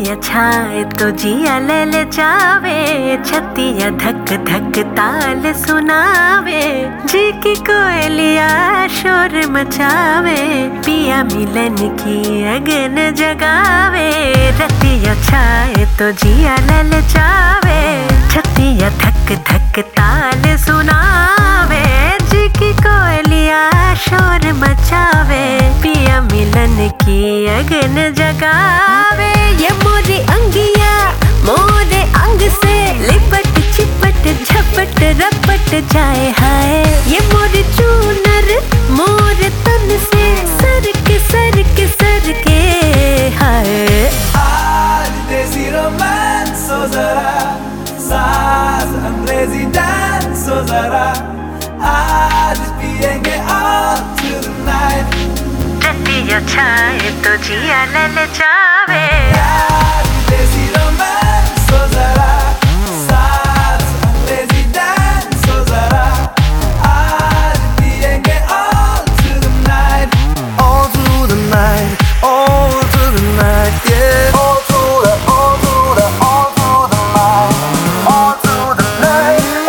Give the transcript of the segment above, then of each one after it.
रतिया छाए तो जिया ले जावे, छतिया धक धक ताल सुनावे, जी की कोयलिया शोर मचावे, पिया मिलन की अगन जगावे। रतिया छाए तो जिया ले जावे, छतिया धक धक ताल सुनावे, जी की कोयलिया शोर मचावे, पिया मिलन की अगन जगावे। ये मोरी अंगिया मोरे अंग से लिपट चिपट झपट रपट जाए हाय, ये मोरी चूनर मोरे तन से सर के हाय। आज देसी रोमांस हो जरा, सास अंग्रेजी डांस हो जरा, आज पिएंगे all through the night। Ratia छाए तो जिया ले जावे, आज देसी रोमांस हो जरा, सास अंग्रेजी डांस हो जरा, आज पिएंगे all through the night, all through the night, all through the night, yeah, all through the night, all through the night, all through the night, all through the night,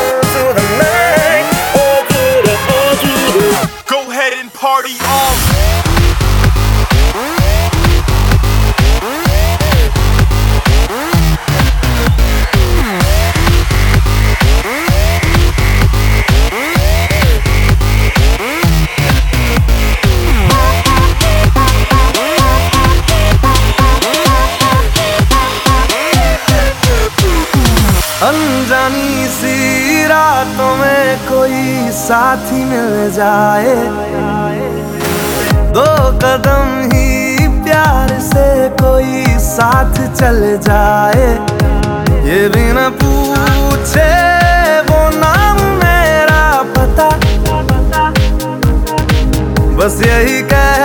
all through the Go ahead and party on. अनजानी सी रातों में कोई साथी मिल जाए, दो कदम ही प्यार से कोई साथ चल जाए, ये भी न पूछे वो नाम मेरा पता, बस यही कह